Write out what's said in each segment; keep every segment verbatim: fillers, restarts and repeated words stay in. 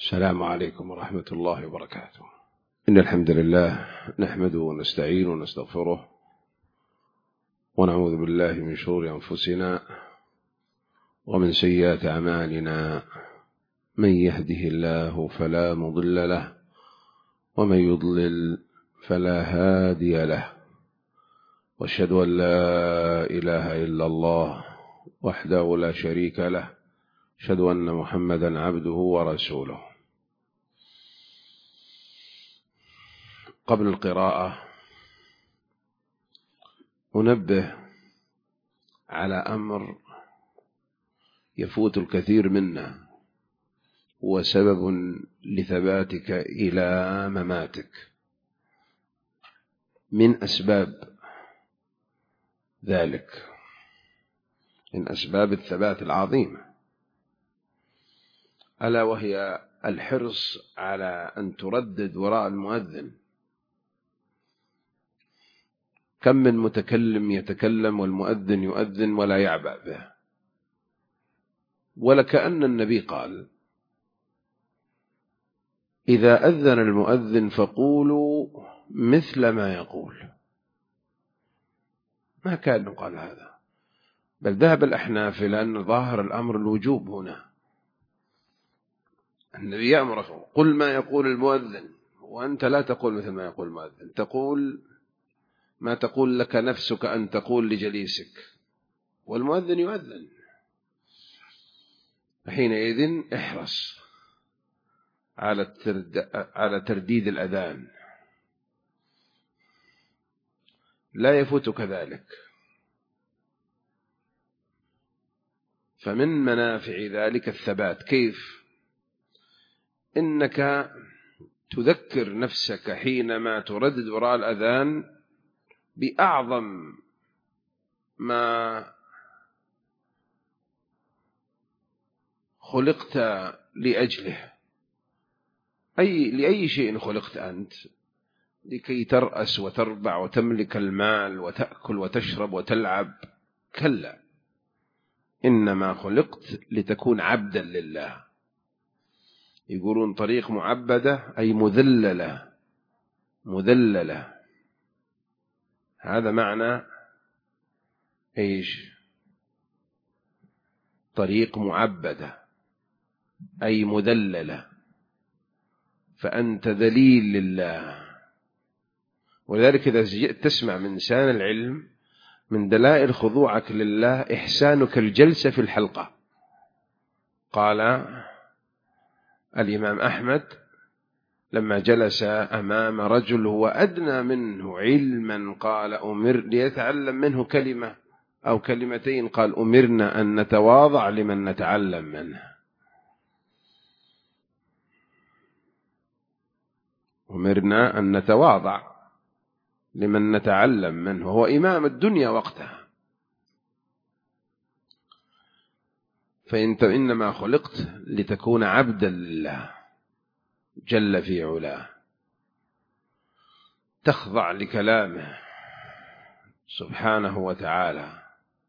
السلام عليكم ورحمة الله وبركاته. إن الحمد لله نحمده ونستعين ونستغفره ونعوذ بالله من شرور أنفسنا ومن سيئات أعمالنا، من يهده الله فلا مضل له ومن يضلل فلا هادي له، وأشهد أن لا إله إلا الله وحده لا شريك له، أشهد أن محمدا عبده ورسوله. قبل القراءة أنبه على أمر يفوت الكثير منا وسبب لثباتك إلى مماتك. من أسباب ذلك، من أسباب الثبات العظيمة، ألا وهي الحرص على أن تردد وراء المؤذن. كم من متكلم يتكلم والمؤذن يؤذن ولا يعبأ به، ولكأن النبي قال: إذا أذن المؤذن فقولوا مثل ما يقول. ما كان قال هذا، بل ذهب الأحناف إلى أن ظاهر الأمر الوجوب هنا. النبي يأمرك: قل ما يقول المؤذن، وأنت لا تقول مثل ما يقول المؤذن، تقول ما تقول لك نفسك أن تقول لجليسك، والمؤذن يؤذن. حينئذ احرص على الترد... على ترديد الأذان، لا يفوتك ذلك. فمن منافع ذلك الثبات. كيف؟ إنك تذكر نفسك حينما تردد وراء الأذان بأعظم ما خلقت لأجله. أي لأي شيء خلقت أنت؟ لكي ترأس وتربع وتملك المال وتأكل وتشرب وتلعب؟ كلا، إنما خلقت لتكون عبدا لله. يقولون طريق معبدة أي مذللة، مذللة. هذا معنى إيش؟ طريق معبدة أي مذللة، فأنت ذليل لله. ولذلك إذا جئت تسمع من لسان العلم من دلائل خضوعك لله إحسانك الجلسة في الحلقة. قال الإمام أحمد لما جلس أمام رجل هو أدنى منه علما، قال أمر ليتعلم منه كلمة أو كلمتين، قال: أمرنا أن نتواضع لمن نتعلم منه. أمرنا أن نتواضع لمن نتعلم منه، هو إمام الدنيا وقتها. فأنت إنما خلقت لتكون عبدا لله جل في علاه، تخضع لكلامه سبحانه وتعالى.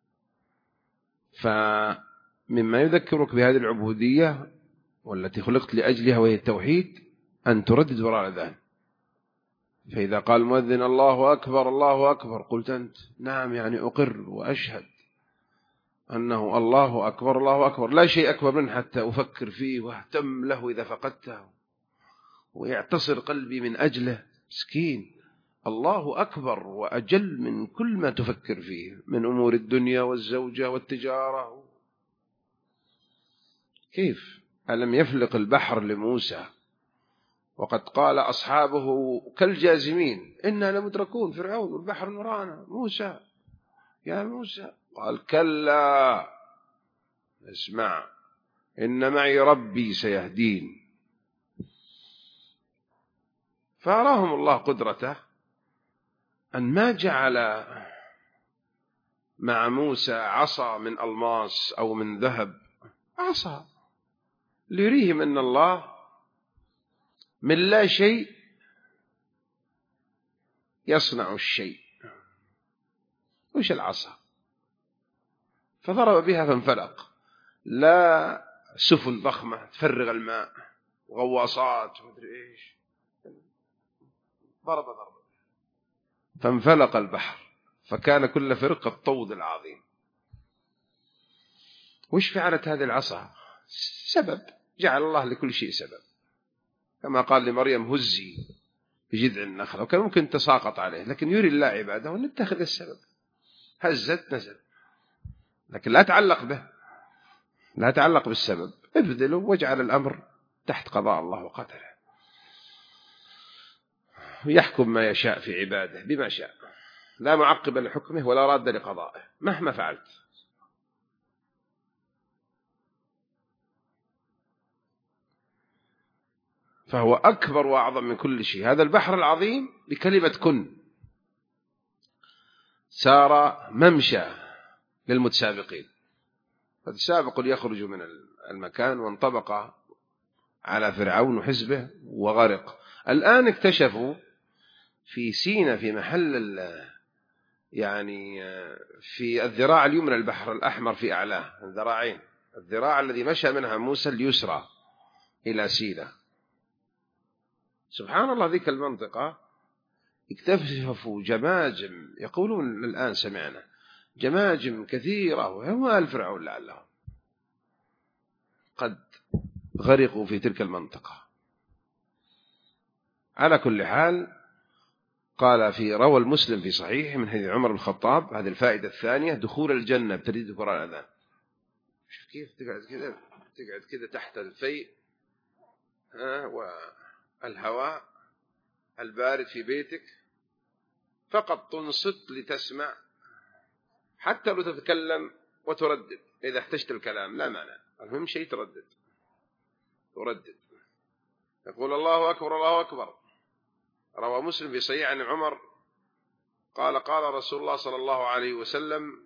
فمما يذكرك بهذه العبودية والتي خلقت لأجلها وهي التوحيد أن تردد وراء الأذان. فإذا قال المؤذن: الله أكبر الله أكبر، قلت أنت: نعم، يعني أقر وأشهد أنه الله أكبر الله أكبر، لا شيء أكبر منه حتى أفكر فيه واهتم له إذا فقدته ويعتصر قلبي من أجله. مسكين، الله أكبر وأجل من كل ما تفكر فيه من أمور الدنيا والزوجة والتجارة. كيف؟ ألم يفلق البحر لموسى وقد قال أصحابه كالجازمين: إنا لمدركون، فرعون والبحر ورانا، موسى يا موسى. قال: كلا، اسمع، إن معي ربي سيهدين. فأراهم الله قدرته أن ما جعل مع موسى عصا من ألماس أو من ذهب، عصا ليريهم أن الله من لا شيء يصنع الشيء. وش العصا؟ فضرب بها فانفلق. لا سفن ضخمة تفرغ الماء وغواصات ومدري إيش، ضرب ضرب فانفلق البحر فكان كل فرق الطود العظيم. وش فعلت هذه العصا؟ سبب، جعل الله لكل شيء سبب، كما قال لمريم هزي بجذع النخلة، وكان ممكن تساقط عليه، لكن يري الله عباده ونتخذ السبب. هزت نزل، لكن لا تعلق به، لا تعلق بالسبب، ابذله واجعل الأمر تحت قضاء الله وقدره. يحكم ما يشاء في عباده بما شاء، لا معقب لحكمه ولا راد لقضائه مهما فعلت. فهو أكبر وأعظم من كل شيء. هذا البحر العظيم بكلمة كن سار ممشى للمتسابقين، فتسابقوا ليخرجوا من المكان، وانطبق على فرعون وحزبه وغرق. الآن اكتشفوا في سينا في محل يعني في الذراع اليمنى البحر الأحمر في أعلاه، الذراعين، الذراع الذي مشى منها موسى اليسرى إلى سينا. سبحان الله، ذيك المنطقة اكتشفوا جماجم، يقولون الآن سمعنا جماجم كثيرة، وهم آل فرعون لعلهم قد غرقوا في تلك المنطقة. على كل حال، قال في روى المسلم في صحيح من حديث عمر بن الخطاب، هذه الفائدة الثانية، دخول الجنة بترديد القرآن الأذان. شوف كيف تقعد كذا، تقعد كذا تحت الفيء والهواء البارد في بيتك، فقط تنصت لتسمع، حتى لو تتكلم وتردد إذا احتجت الكلام لا مانع، المهم شيء تردد تردد يقول الله أكبر الله أكبر. روى مسلم في صحيح عن عمر قال قال رسول الله صلى الله عليه وسلم: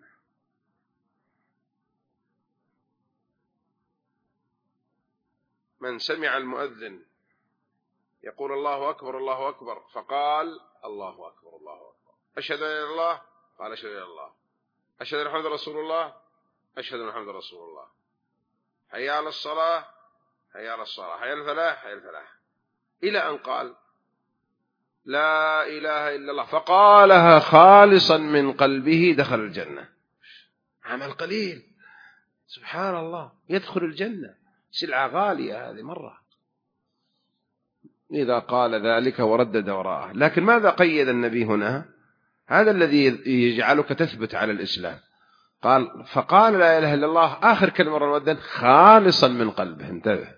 من سمع المؤذن يقول الله أكبر الله أكبر فقال الله أكبر الله أكبر، أشهد أن لا إله إلا الله، قال أشهد أن لا إله إلا الله، أشهد أن محمدا رسول الله، أشهد أن محمدا رسول الله، حي على الصلاة حي على الصلاة، حي على الفلاح حي على الفلاح، إلى أن قال لا إله إلا الله، فقالها خالصا من قلبه دخل الجنة. عمل قليل، سبحان الله، يدخل الجنة، سلعة غالية هذه مرة، إذا قال ذلك وردد وراءه. لكن ماذا قيد النبي هنا؟ هذا الذي يجعلك تثبت على الإسلام. قال فقال لا إله إلا الله، آخر كلمة المؤذن خالصا من قلبه، انتبه،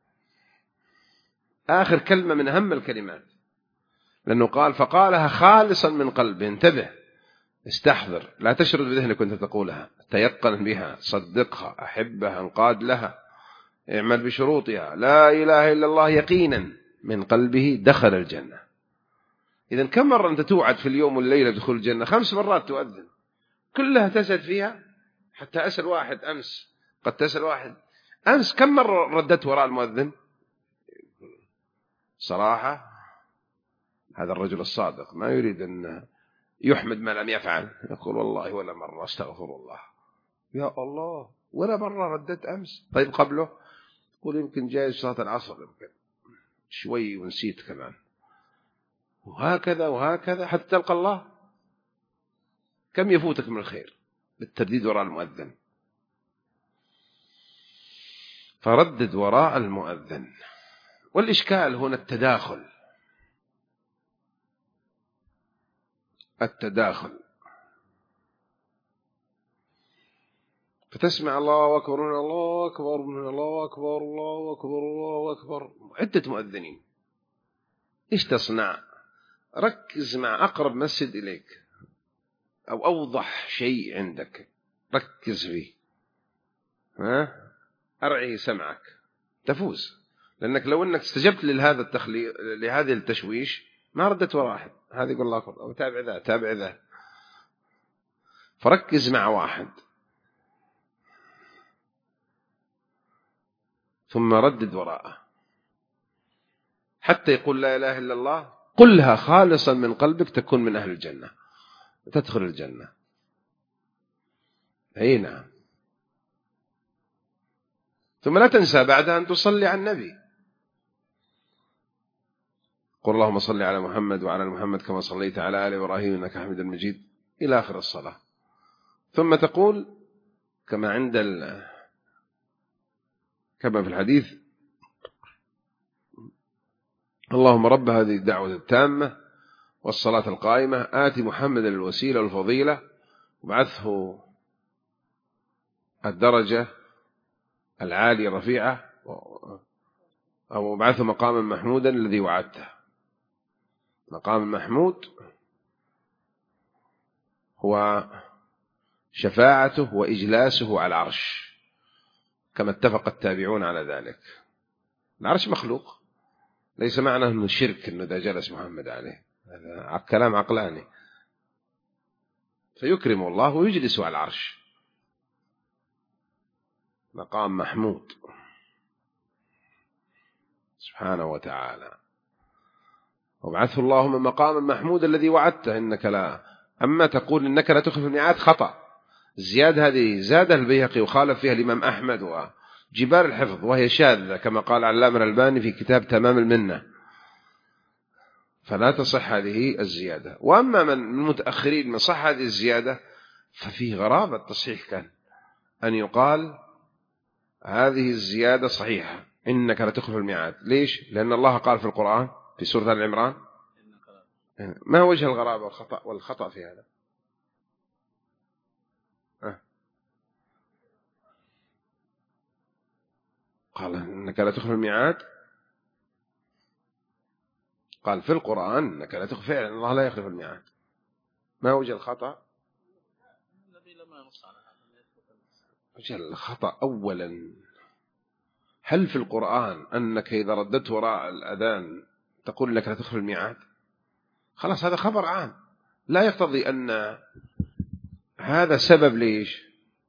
آخر كلمة من أهم الكلمات، لأنه قال فقالها خالصا من قلبه، انتبه، استحضر، لا تشرد بذهنك كنت تقولها، تيقن بها، صدقها، أحبها، انقاد لها، اعمل بشروطها، لا إله إلا الله يقينا من قلبه دخل الجنة. إذن كم مرة أنت توعد في اليوم والليلة بدخول الجنة؟ خمس مرات تؤذن، كلها تسأل فيها. حتى أسأل واحد أمس، قد تسأل واحد أمس كم مرة ردت وراء المؤذن؟ صراحة هذا الرجل الصادق ما يريد أن يحمد ما لم يفعل، يقول والله ولا مرة استغفر الله، يا الله ولا مرة ردت أمس. طيب قبله؟ يقول يمكن جاي صلاة العصر، يمكن شوي ونسيت كمان، وهكذا وهكذا حتى تلقى الله. كم يفوتك من الخير بالترديد وراء المؤذن؟ فردد وراء المؤذن. والإشكال هنا التداخل، التداخل، فتسمع الله أكبر الله أكبر الله أكبر الله أكبر الله أكبر، عدة مؤذنين، إيش تصنع؟ ركز مع أقرب مسجد إليك أو أوضح شيء عندك، ركز فيه، ها؟ أرعي سمعك تفوز. لأنك لو أنك استجبت لهذا التخلي لهذه التشويش ما ردت واحد، هذا يقول الله أكبر، أو تابع ذا تابع ذا، فركز مع واحد ثم ردد وراءه حتى يقول لا إله إلا الله، قلها خالصا من قلبك تكون من أهل الجنة، تدخل الجنة. أي نعم. ثم لا تنسى بعدها أن تصلي على النبي قل اللهم صل على محمد وعلى محمد كما صليت على آل إبراهيم إنك حميد مجيد إلى آخر الصلاة. ثم تقول كما عند ال... كما في الحديث اللهم رب هذه الدعوة التامة والصلاة القائمة آتي محمد الوسيلة والفضيلة وبعثه الدرجة العالية الرفيعة أو بعثه مقاما محمودا الذي وعدته. مقام محمود هو شفاعته وإجلاسه على العرش كما اتفق التابعون على ذلك. العرش مخلوق، ليس معنى أنه شرك أنه إذا جلس محمد عليه، هذا كلام عقلاني. فيكرم الله ويجلس على العرش، مقام محمود سبحانه وتعالى. وبعثه اللهم مقاما محمود الذي وعدته إنك لا. أما تقول إنك لا تخلف الميعاد خطأ. الزيادة هذه زادها البيهقي وخالف فيها الإمام أحمد وجبال الحفظ، وهي شاذة كما قال علامة الألباني في كتاب تمام المنة، فلا تصح هذه الزيادة. وأما من المتأخرين من صح هذه الزيادة ففيه غرابة التصحيح كان أن يقال هذه الزيادة صحيحة إنك لا تخلف الميعاد. ليش؟ لأن الله قال في القرآن في سورة آل عمران. ما وجه الغرابة والخطأ والخطأ في هذا؟ أه. قال إنك لا تخلف الميعاد، قال في القرآن إنك لا تخلف، فعلا الله لا يخلف الميعاد. ما وجه الخطأ؟ وجه الخطأ أولا، هل في القرآن أنك إذا ردت وراء الأذان تقول لك لا تخلف الميعاد؟ خلاص هذا خبر عام لا يقتضي أن هذا سبب. ليش؟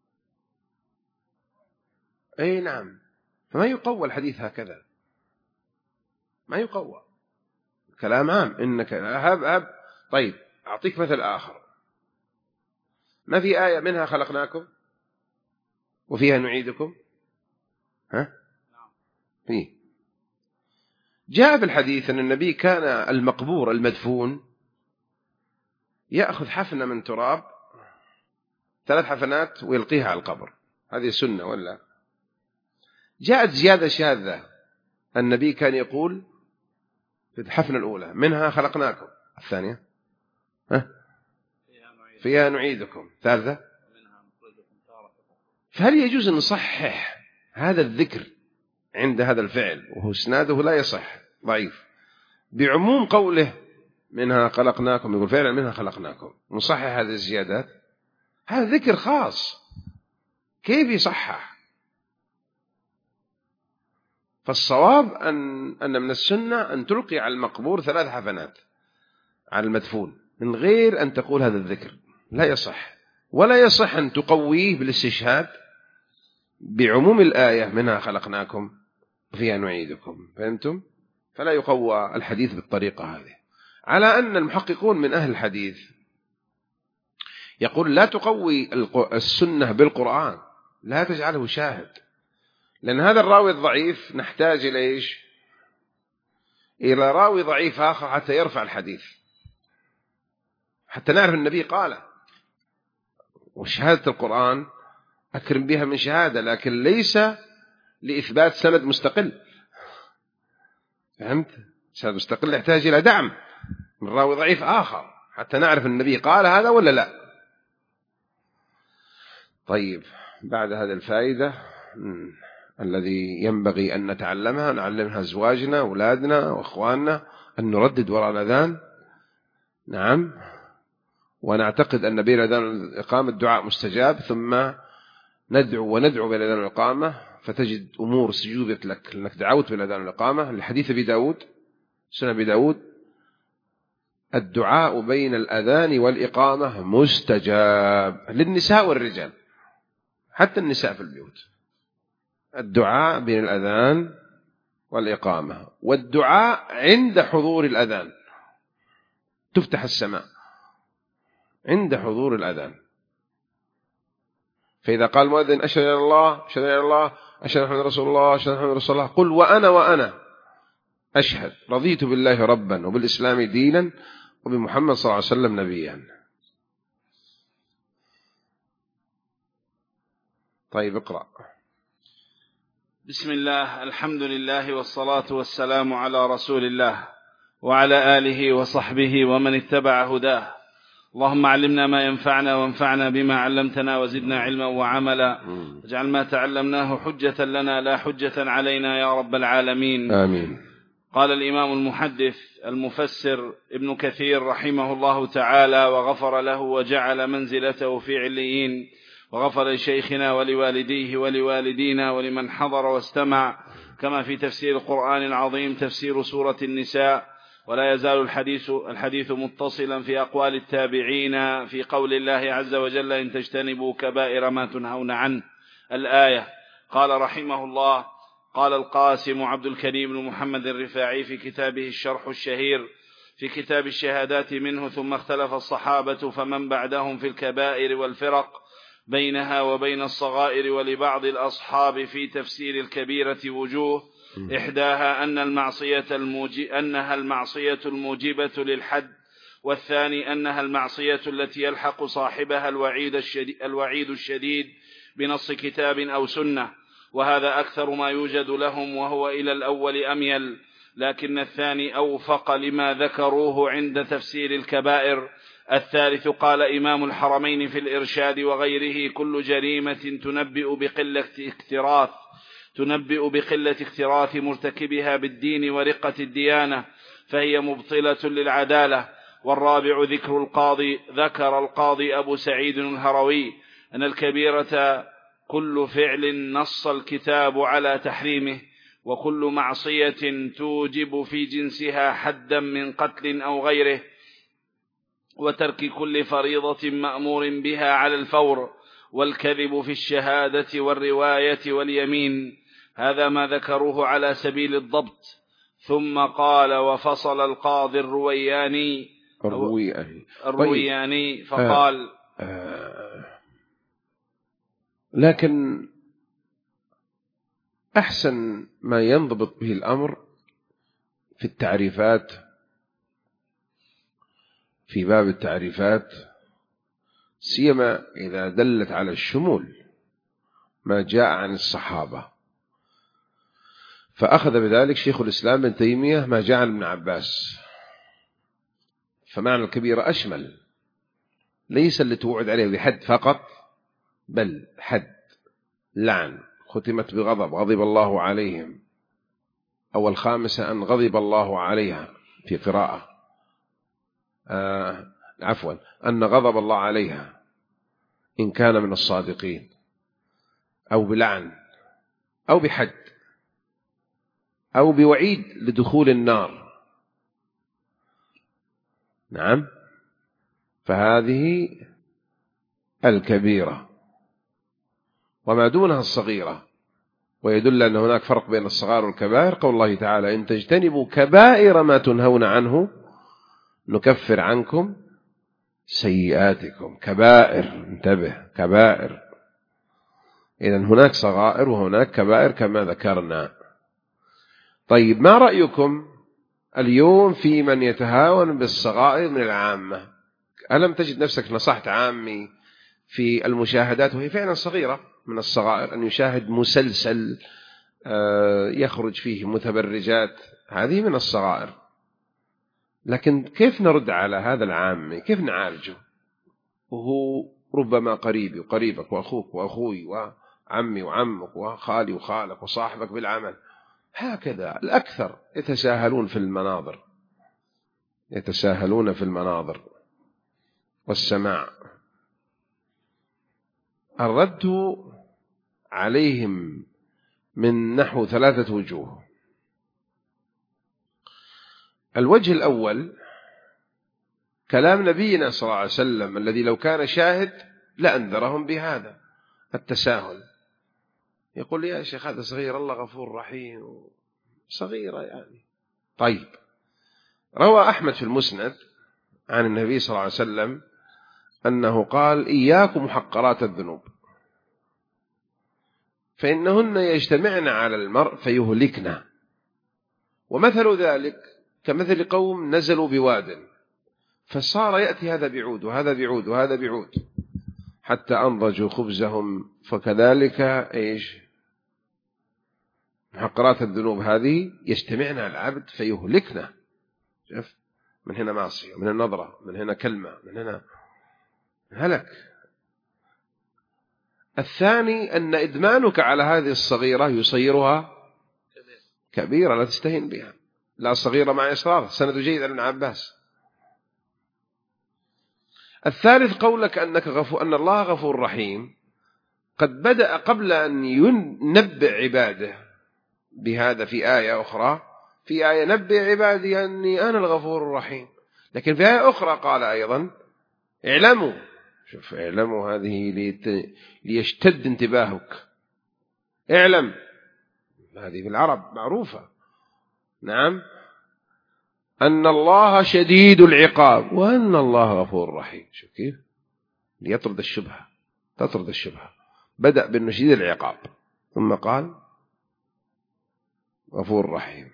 أي نعم، فما يقوى الحديث هكذا، ما يقوى، كلام عام إنك هب هب. طيب أعطيك مثل آخر، ما في آية منها خلقناكم وفيها نعيدكم؟ ها؟ فيه. جاء بالحديث أن النبي كان المقبور المدفون يأخذ حفنة من تراب ثلاث حفنات ويلقيها على القبر، هذه سنة ولا؟ جاءت زيادة شاذة، النبي كان يقول في الحفنة الأولى منها خلقناكم، الثانية ها؟ فيها نعيدكم، ثالثة. فهل يجوز أن نصحح هذا الذكر عند هذا الفعل وهو اسناده لا يصح ضعيف بعموم قوله منها خلقناكم، يقول فعلا منها خلقناكم، نصحح هذه الزيادات؟ هذا ذكر خاص كيف يصحح؟ فالصواب أن أن من السنة أن تلقي على المقبور ثلاث حفنات على المدفون من غير أن تقول هذا الذكر، لا يصح. ولا يصح أن تقويه بالاستشهاد بعموم الآية منها خلقناكم وفيها نعيدكم، فهمتم؟ فلا يقوى الحديث بالطريقة هذه، على أن المحققون من أهل الحديث يقول لا تقوي السنة بالقرآن، لا تجعله شاهد، لأن هذا الراوي الضعيف نحتاج إلى إيش؟ إلى راوي ضعيف آخر حتى يرفع الحديث، حتى نعرف النبي قال. وشهادة القرآن أكرم بها من شهادة، لكن ليس لإثبات سند مستقل، فهمت؟ سند مستقل يحتاج إلى دعم من راوي ضعيف آخر حتى نعرف النبي قال هذا ولا لا. طيب بعد هذه الفائدة الذي ينبغي أن نتعلمها نعلمها أزواجنا أولادنا وأخواننا، أن نردد وراء الأذان، نعم، ونعتقد أن بين الأذان والإقامة الدعاء مستجاب، ثم ندعو وندعو بين الأذان والإقامة فتجد أمور سجوبت لك لأنك دعوت بالأذان والإقامة. الحديث أبي داود سنة أبي داود الدعاء بين الأذان والإقامة مستجاب للنساء والرجال، حتى النساء في البيوت، الدعاء بين الأذان والإقامة، والدعاء عند حضور الأذان، تفتح السماء عند حضور الأذان. فإذا قال المؤذن أشهد أن الله أشهد أن الله أشهد أن محمد رسول الله أشهد أن محمد رسول الله، قل وأنا وأنا أشهد رضيت بالله ربا وبالإسلام دينا وبمحمد صلى الله عليه وسلم نبيا. طيب اقرأ. بسم الله، الحمد لله والصلاة والسلام على رسول الله وعلى آله وصحبه ومن اتبع هداه. اللهم علمنا ما ينفعنا وانفعنا بما علمتنا وزدنا علما وعملا، اجعل ما تعلمناه حجة لنا لا حجة علينا يا رب العالمين. آمين. قال الإمام المحدث المفسر ابن كثير رحمه الله تعالى وغفر له وجعل منزلته في عليين، وغفر لشيخنا ولوالديه ولوالدينا ولمن حضر واستمع، كما في تفسير القرآن العظيم تفسير سورة النساء. ولا يزال الحديث, الحديث متصلا في أقوال التابعين في قول الله عز وجل: إن تجتنبوا كبائر ما تنهون عنه، الآية. قال رحمه الله: قال القاسم عبد الكريم بن محمد الرفاعي في كتابه الشرح الشهير في كتاب الشهادات منه: ثم اختلف الصحابة فمن بعدهم في الكبائر والفرق بينها وبين الصغائر، ولبعض الأصحاب في تفسير الكبيرة وجوه، إحداها أن المعصية الموجب أنها المعصية الموجبة للحد، والثاني أنها المعصية التي يلحق صاحبها الوعيد الشديد, الوعيد الشديد بنص كتاب أو سنة، وهذا أكثر ما يوجد لهم، وهو إلى الأول أميل، لكن الثاني أوفق لما ذكروه عند تفسير الكبائر. الثالث قال إمام الحرمين في الإرشاد وغيره: كل جريمة تنبئ بقلة اكتراث تنبئ بقلة اكتراث مرتكبها بالدين ورقة الديانة فهي مبطلة للعدالة. والرابع ذكر القاضي ذكر القاضي أبو سعيد الهروي أن الكبيرة كل فعل نص الكتاب على تحريمه، وكل معصية توجب في جنسها حدا من قتل أو غيره، وترك كل فريضة مأمور بها على الفور، والكذب في الشهادة والرواية واليمين. هذا ما ذكروه على سبيل الضبط. ثم قال: وفصل القاضي الروياني الروياني, الروياني فقال: آه آه لكن أحسن ما ينضبط به الأمر في التعريفات، في باب التعريفات، سيما إذا دلت على الشمول ما جاء عن الصحابة. فأخذ بذلك شيخ الإسلام ابن تيمية ما جاء عن ابن عباس، فمعنى الكبيرة أشمل، ليس اللي توعد عليه بحد فقط، بل حد لعن ختمت بغضب غضب الله عليهم، أو الخامسة أن غضب الله عليها في قراءة آه عفوا أن غضب الله عليها إن كان من الصادقين، أو بلعن، أو بحد، أو بوعيد لدخول النار. نعم، فهذه الكبيرة، وما دونها الصغيرة. ويدل أن هناك فرق بين الصغار والكبائر قول الله تعالى: إن تجتنبوا كبائر ما تنهون عنه نكفر عنكم سيئاتكم. كبائر، انتبه، كبائر. إذن هناك صغائر وهناك كبائر كما ذكرنا. طيب، ما رأيكم اليوم في من يتهاون بالصغائر من العامة؟ ألم تجد نفسك نصحت عامي في المشاهدات وهي فعلا صغيرة من الصغائر، أن يشاهد مسلسل يخرج فيه متبرجات، هذه من الصغائر، لكن كيف نرد على هذا العامي؟ كيف نعالجه وهو ربما قريبي وقريبك وأخوك وأخوي وعمي وعمك وخالي وخالك وصاحبك بالعمل؟ هكذا الأكثر يتساهلون في المناظر، يتساهلون في المناظر والسماع. الرد عليهم من نحو ثلاثة وجوه. الوجه الأول كلام نبينا صلى الله عليه وسلم الذي لو كان شاهد لأنذرهم بهذا التساهل. يقول: يا شيخ هذا صغير، الله غفور رحيم، صغيرة يعني. طيب، روى أحمد في المسند عن النبي صلى الله عليه وسلم أنه قال: إياكم محقرات الذنوب فإنهن يجتمعن على المرء فيهلكنا، ومثل ذلك كمثل قوم نزلوا بواد فصار يأتي هذا بعود وهذا بعود وهذا بعود حتى أنضجوا خبزهم. فكذلك إيش محقرات الذنوب هذه يجتمعنا العبد فيهلكنا. شوف، من هنا معصية، من هنا نظرة، من هنا كلمة، من هنا هلك. الثاني أن إدمانك على هذه الصغيرة يصيرها كبيرة لا تستهين بها. لا صغيرة مع إصرار، سند جيد عن ابن عباس. الثالث قولك أنك غفور، أن الله غفور رحيم، قد بدأ قبل أن ينبئ عباده بهذا في آية أخرى، في آية نبئ عبادي أني أنا الغفور الرحيم، لكن في آية أخرى قال أيضا اعلموا. شوف، اعلموا هذه ليشتد انتباهك. اعلم، هذه في العرب معروفة. نعم، أن الله شديد العقاب وأن الله غفور رحيم. شوف كيف ليطرد الشبهة، تطرد الشبهة. بدأ بأنه شديد العقاب ثم قال غفور رحيم.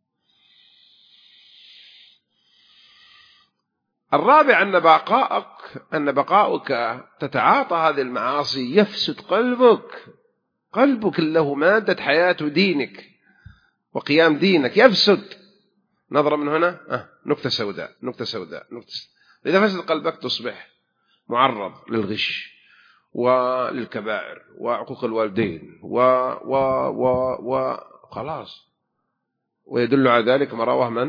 الرابع أن بقاءك أن بقاؤك تتعاطى هذه المعاصي يفسد قلبك. قلبك له مادة حياة دينك وقيام دينك يفسد. نظرة من هنا آه. نكتة سوداء، نكتة سوداء، نكتة سوداء. إذا فسد قلبك تصبح معرض للغش وللكبائر وعقوق الوالدين و و و و خلاص. ويدل على ذلك ما رواه من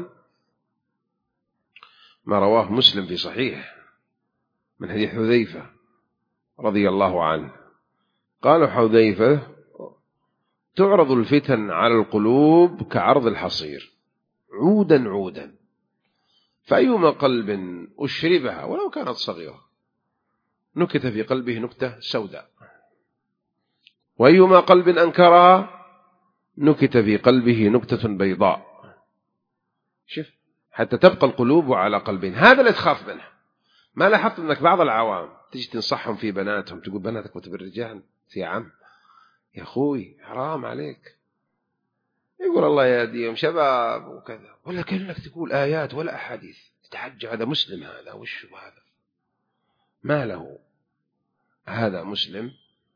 ما رواه مسلم في صحيح من حديث حذيفة رضي الله عنه. قال حذيفة: تعرض الفتن على القلوب كعرض الحصير عودا عودا، فأيما قلب أشربها ولو كانت صغيرة نكت في قلبه نكتة سوداء، وأيما قلب أنكرها نكت في قلبه نكتة بيضاء. شوف، حتى تبقى القلوب على قلبين. هذا اللي تخاف منه. ما لاحظت أنك بعض العوام تجي تنصحهم في بناتهم، تقول بناتك متبر الرجال يا عم يا أخوي حرام عليك، يقول الله يهديهم شباب وكذا، ولا كأنك تقول آيات ولا أحاديث. تتحجى هذا مسلم، هذا وش هذا ما له، هذا مسلم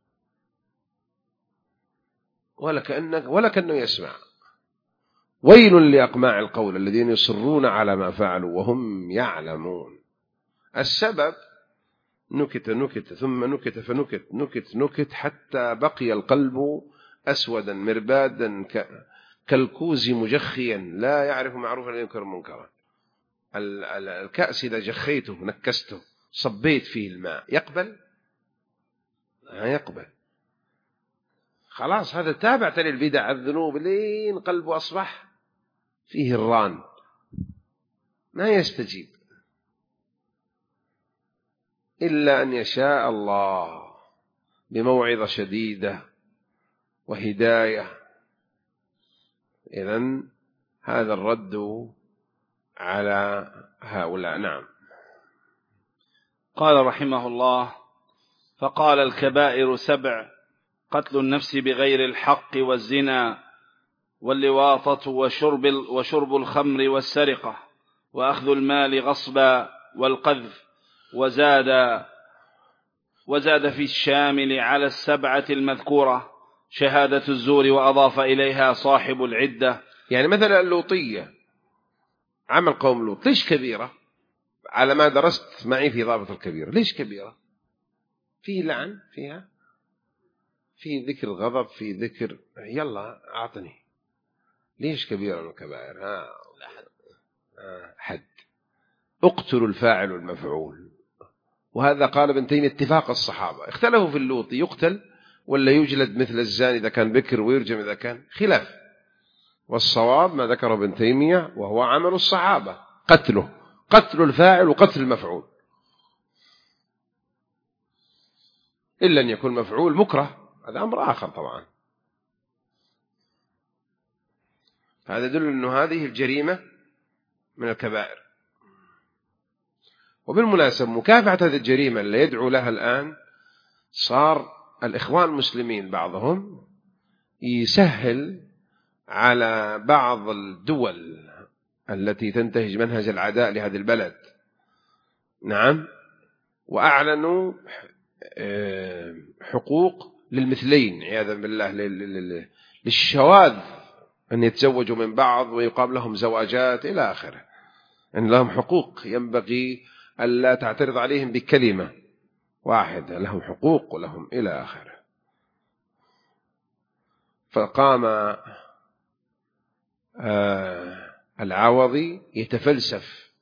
ولا كأنك ولا كأنه يسمع. ويل لأقماع القول الذين يصرون على ما فعلوا وهم يعلمون. السبب نكت نكت ثم نكت فنكت نكت نكت حتى بقي القلب أسودا مربادا كالكوز مجخيا لا يعرف معروفا لا ينكر منكرا. الكأس إذا جخيته نكسته صبيت فيه الماء يقبل؟ لا يقبل. خلاص، هذا تابعت للبدع الذنوب لين قلبه أصبح فيه الران ما يستجيب إلا أن يشاء الله بموعظة شديدة وهداية. إذن هذا الرد على هؤلاء. نعم. قال رحمه الله: فقال: الكبائر سبع: قتل النفس بغير الحق والزنا واللواطة وشرب, وشرب الخمر والسرقة وأخذ المال غصبا والقذف. وزاد, وزاد في الشامل على السبعة المذكورة شهادة الزور، وأضاف إليها صاحب العدة. يعني مثلا اللوطية، عمل قوم لوط، ليش كبيرة؟ على ما درست معي في ضابط الكبيرة، ليش كبيرة؟ فيه لعن فيها، في ذكر غضب، في ذكر، يلا أعطني ليش كبيرة من الكبائر؟ ها حد. اقتلوا الفاعل والمفعول. وهذا قال ابن تيمية اتفاق الصحابة. اختلفوا في اللوط يقتل ولا يجلد مثل الزاني إذا كان بكر ويرجم إذا كان، خلاف. والصواب ما ذكره ابن تيمية وهو عمل الصحابة، قتله، قتل الفاعل وقتل المفعول، إلا أن يكون مفعول مكره، هذا أمر آخر طبعا. هذا يدل أنه هذه الجريمة من الكبائر. وبالمناسبة مكافحة هذه الجريمة اللي يدعو لها الآن، صار الإخوان المسلمين بعضهم يسهل على بعض الدول التي تنتهج منهج العداء لهذه البلد. نعم. وأعلنوا حقوق للمثلين عياذا بالله، للشواذ أن يتزوجوا من بعض ويقام لهم زواجات إلى آخره، أن لهم حقوق ينبغي ألا تعترض عليهم بكلمة واحدة، لهم حقوق ولهم إلى آخره. فقام العوضي يتفلسف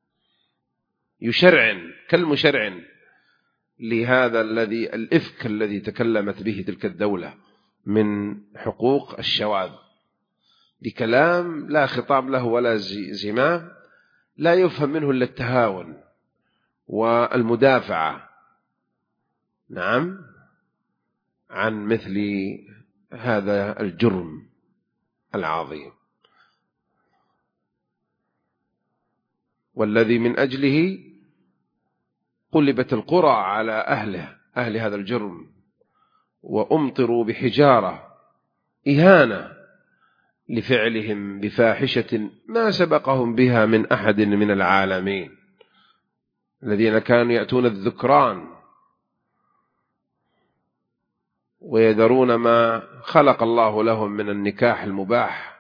يشرعن كالمشرعن لهذا الذي الإفك الذي تكلمت به تلك الدولة من حقوق الشواذ، بكلام لا خطاب له ولا زمام، لا يفهم منه إلا التهاون والمدافعة. نعم. عن مثل هذا الجرم العظيم، والذي من أجله قلبت القرى على أهله أهل هذا الجرم، وأمطروا بحجارة إهانة لفعلهم بفاحشة ما سبقهم بها من أحد من العالمين، الذين كانوا يأتون الذكران ويذرون ما خلق الله لهم من النكاح المباح.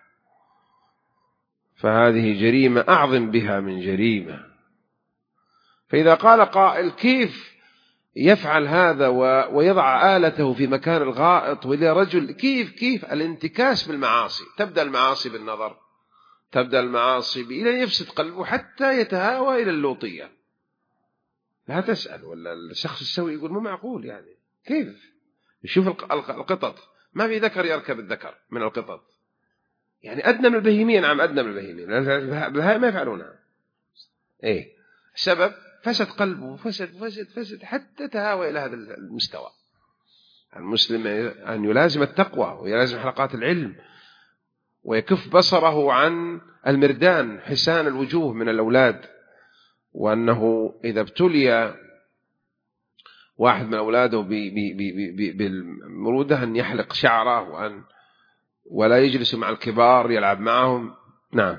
فهذه جريمة أعظم بها من جريمة. فإذا قال قائل كيف يفعل هذا ويضع آلته في مكان الغائط وإلى رجل، كيف كيف الانتكاس بالمعاصي؟ تبدأ المعاصي بالنظر، تبدأ المعاصي إلى يفسد قلبه حتى يتهاوى إلى اللوطية. لا تسأل، ولا الشخص السوي يقول مو معقول، يعني كيف يشوف القطط ما في ذكر يركب الذكر من القطط، يعني أدنى من البهيمين. نعم أدنى من البهيمين، البهائم ما يفعلونها. إيه السبب؟ فسد قلبه، فسد فسد فسد حتى تهاوى إلى هذا المستوى. المسلم أن يلازم التقوى ويلازم حلقات العلم، ويكف بصره عن المردان حسان الوجوه من الأولاد، وأنه إذا ابتلي واحد من أولاده بالمرودة أن يحلق شعره، وأن ولا يجلس مع الكبار يلعب معهم. نعم.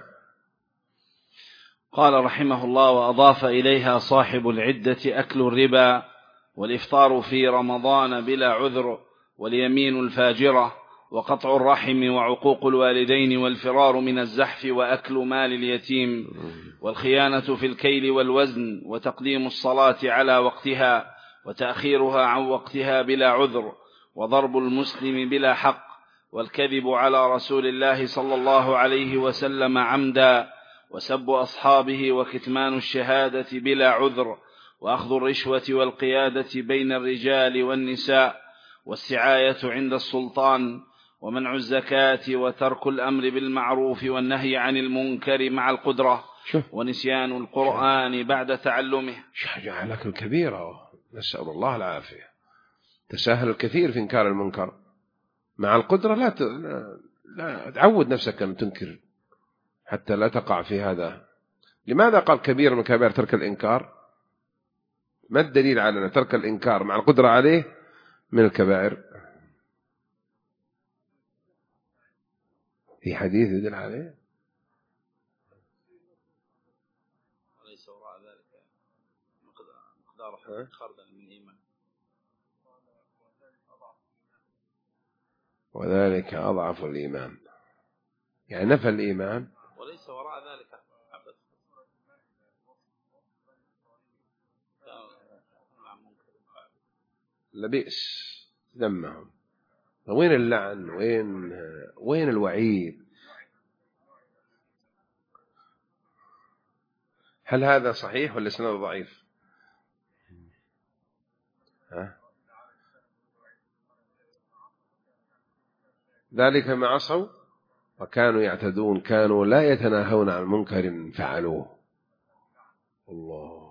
قال رحمه الله: وأضاف إليها صاحب العدة أكل الربا، والإفطار في رمضان بلا عذر، واليمين الفاجرة، وقطع الرحم، وعقوق الوالدين، والفرار من الزحف، وأكل مال اليتيم، والخيانة في الكيل والوزن، وتقديم الصلاة على وقتها وتأخيرها عن وقتها بلا عذر، وضرب المسلم بلا حق، والكذب على رسول الله صلى الله عليه وسلم عمدا، وسب أصحابه، وكتمان الشهادة بلا عذر، وأخذ الرشوة والقيادة بين الرجال والنساء، والسعاية عند السلطان، ومنع الزكاة، وترك الأمر بالمعروف والنهي عن المنكر مع القدرة، ونسيان القرآن بعد تعلمه. شجع لك الكبيرة، نسأل الله العافية. تساهل الكثير في إنكار المنكر مع القدرة. لا ت... لا تعود نفسك أن تنكر حتى لا تقع في هذا. لماذا قال كبير من كبائر ترك الإنكار؟ ما الدليل على أن ترك الإنكار مع القدرة عليه من الكبائر؟ في حديث يدل عليه. وليس وراء ذلك مقدار خردل من إيمان، وذلك أضعف الإيمان، يعني نفى الإيمان. وليس وراء ذلك حبث. لبئس ذمهم. وين اللعن؟ وين وين الوعيد؟ هل هذا صحيح ولا سند ضعيف؟ ها؟ ذلك ما عصوا وكانوا يعتدون، كانوا لا يتناهون عن منكر فعلوه. الله.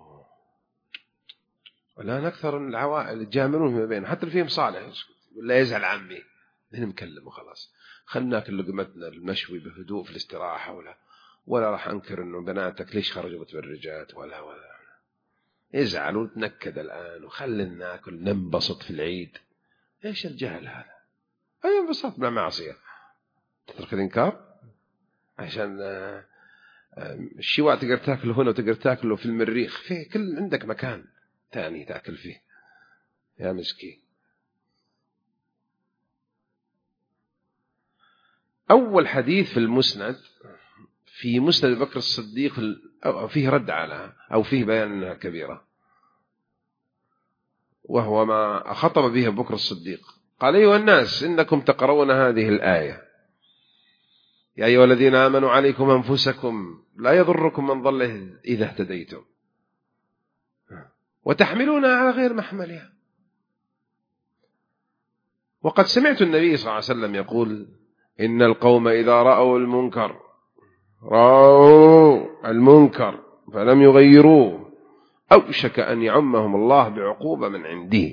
والآن أكثر العوائل يتجاملون فيما بينهم، حتى فيهم صالح ولا يزعل عمي من مكلم وخلاص، خلنا ناكل لقمتنا المشوي بهدوء في الاستراحة، ولا ولا راح أنكر إنه بناتك ليش خرجوا متبرجات، ولا ولا يزعل وتنكد الآن، وخلنا ناكل ننبسط في العيد. إيش الجهل هذا؟ أي انبساط بلا معصية. تترك الإنكار عشان الشواء تقدر تاكله هنا وتقدر تاكله في المريخ، فيه كل عندك مكان ثاني تاكل فيه يا مسكين. أول حديث في المسند في مسند بكر الصديق فيه رد على أو فيه بيان كبيرة، وهو ما خطب به بكر الصديق. قال: أيها الناس إنكم تقرؤون هذه الآية: يا أيها الذين آمنوا عليكم أنفسكم لا يضركم من ضل إذا اهتديتم، وتحملونها على غير محملها. وقد سمعت النبي صلى الله عليه وسلم يقول: إن القوم إذا رأوا المنكر رأوا المنكر فلم يغيروه أوشك أن يعمهم الله بعقوبة من عنده.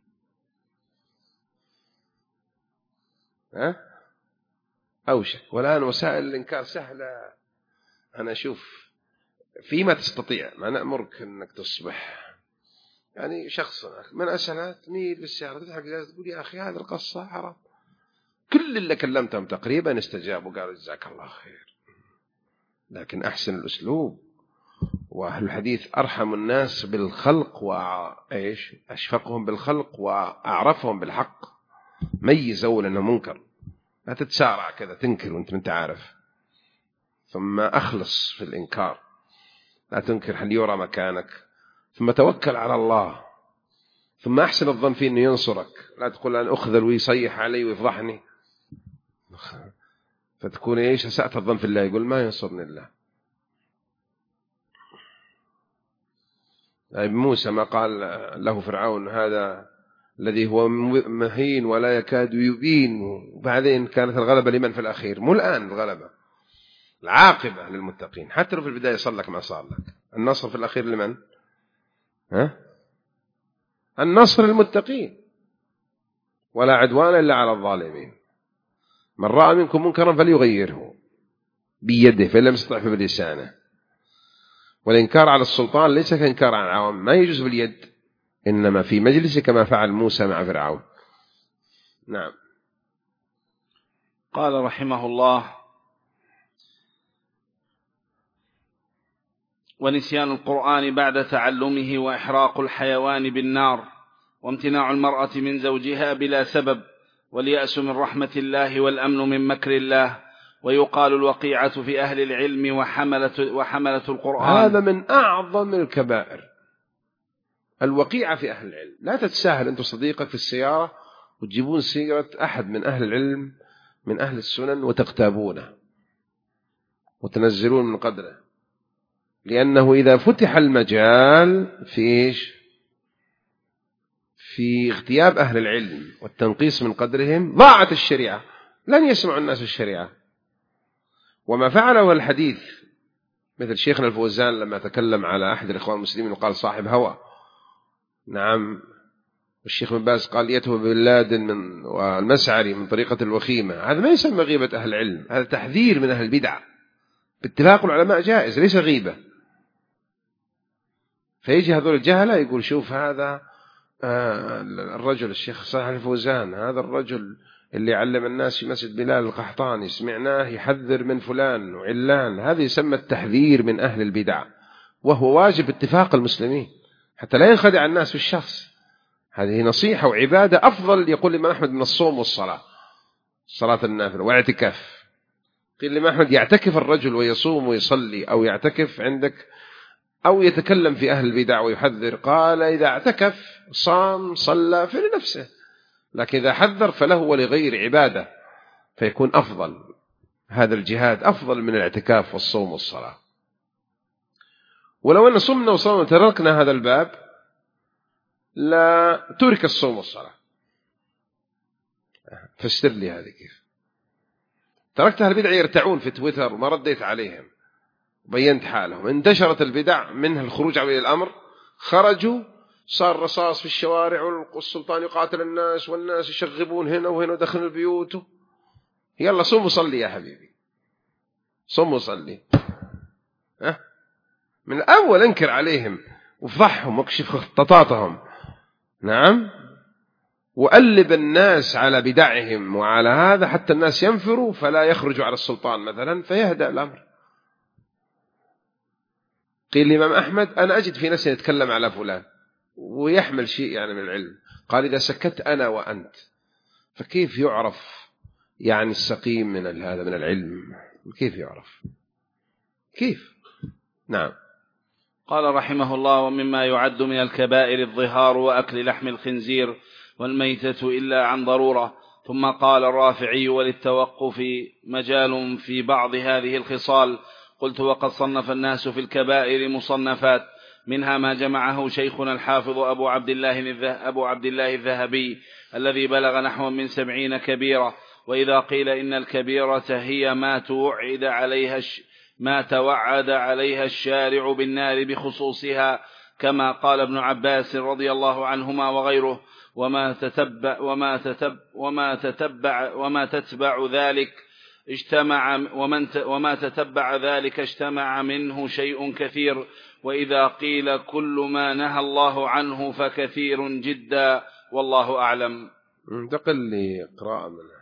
ها؟ أوشك. والآن وسائل الإنكار سهلة. أنا أشوف فيما تستطيع، ما نأمرك أنك تصبح يعني شخص من أسهلها تميل بالسيارة تضحك تقول: يا أخي هذه القصة حرام. كل اللي كلمتهم تقريبا استجابوا وقالوا: جزاك الله خير. لكن أحسن الأسلوب، وأهل الحديث أرحم الناس بالخلق وإيش أشفقهم بالخلق وأعرفهم بالحق. ميز أولا أنه منكر، لا تتسارع كذا تنكر وانت انت عارف. ثم أخلص في الإنكار، لا تنكر حل يرى مكانك. ثم توكل على الله. ثم أحسن الظن فيه أنه ينصرك، لا تقول أن أخذل ويصيح علي ويفضحني فتكون إيش أسأت الظن في الله، يقول ما ينصرني الله. ابن موسى ما قال له فرعون: هذا الذي هو مهين ولا يكاد يبين، وبعدين كانت الغلبة لمن في الأخير؟ مو الآن الغلبة، العاقبة للمتقين. حتى لو في البداية صار لك ما صار لك، النصر في الأخير لمن؟ ها؟ النصر للمتقين. ولا عدوان إلا على الظالمين. من رأى منكم منكرا فليغيره بيده فإن لم يستطع فبلسانه. والإنكار على السلطان ليس كإنكار على العوام، ما يجوز باليد، إنما في مجلس كما فعل موسى مع فرعون. نعم. قال رحمه الله: ونسيان القرآن بعد تعلمه، وإحراق الحيوان بالنار، وامتناع المرأة من زوجها بلا سبب، واليأس من رحمة الله، والأمن من مكر الله. ويقال الوقيعة في أهل العلم وحملة, وحملة القرآن. هذا من أعظم الكبائر، الوقيعة في أهل العلم. لا تتساهل أنت صديقك في السيارة وتجيبون سيرة أحد من أهل العلم من أهل السنن وتغتابونه وتنزلون من قدره، لأنه إذا فتح المجال في إيش؟ في اغتياب أهل العلم والتنقيص من قدرهم ضاعت الشريعة، لن يسمع الناس الشريعة. وما فعله الحديث مثل شيخنا الفوزان لما تكلم على أحد الإخوان المسلمين وقال صاحب هوى. نعم. والشيخ بن باز قال يتوب بن لادن من والمسعري من طريقة الوخيمة. هذا ما يسمى غيبة أهل العلم، هذا تحذير من أهل البدع باتفاق العلماء، جائز ليس غيبة. فيجي هذول الجهلة يقول: شوف هذا آه الرجل الشيخ صالح الفوزان، هذا الرجل اللي علم الناس في مسجد بلال القحطاني سمعناه يحذر من فلان وعلان. هذا يسمى التحذير من أهل البدع، وهو واجب اتفاق المسلمين حتى لا ينخدع الناس في الشخص. هذه نصيحة وعبادة أفضل، يقول الإمام أحمد، من الصوم والصلاة، صلاة النافلة واعتكاف. قيل الإمام أحمد: يعتكف الرجل ويصوم ويصلي، أو يعتكف عندك، أو يتكلم في أهل البدع ويحذر. قال: إذا اعتكف صام صلى فلنفسه، لكن إذا حذر فله ولغير عبادة، فيكون أفضل. هذا الجهاد أفضل من الاعتكاف والصوم والصلاة. ولو أن صمنا وصومنا وتركنا هذا الباب لا ترك الصوم والصلاة. فاستر لي هذه كيف تركت أهل البدع يرتعون في تويتر وما رديت عليهم، بينت حالهم. انتشرت البدع، منها الخروج على الأمر، خرجوا صار رصاص في الشوارع والسلطان يقاتل الناس والناس يشغبون هنا وهنا ودخلوا البيوت. يلا صم وصلي يا حبيبي، صم وصلي. أه؟ من الأول انكر عليهم وفضحهم واكشف خططاتهم. نعم. وألب الناس على بدعهم وعلى هذا حتى الناس ينفروا فلا يخرجوا على السلطان مثلا فيهدأ الأمر. قيل الإمام أحمد أنا أجد في نفسي يتكلم على فلان ويحمل شيء يعني من العلم، قال إذا سكت أنا وأنت فكيف يعرف يعني السقيم من هذا من العلم؟ كيف يعرف؟ كيف؟ نعم. قال رحمه الله: ومما يعد من الكبائر الظهار وأكل لحم الخنزير والميتة إلا عن ضرورة. ثم قال الرافعي: وللتوقف مجال في بعض هذه الخصال. قلت: وقد صنف الناس في الكبائر مصنفات، منها ما جمعه شيخنا الحافظ أبو عبد الله أبو عبد الله الذهبي الذي بلغ نحو من سبعين كبيرة. وإذا قيل إن الكبيرة هي ما توعد عليها ما توعد عليها الشارع بالنار بخصوصها، كما قال ابن عباس رضي الله عنهما وغيره: وما تتبع وما تتبع وما تتبع وما تتبع ذلك اجتمع ومن وما تتبع ذلك اجتمع منه شيء كثير. وإذا قيل كل ما نهى الله عنه فكثير جدا، والله أعلم. انتقل لقراءة منها.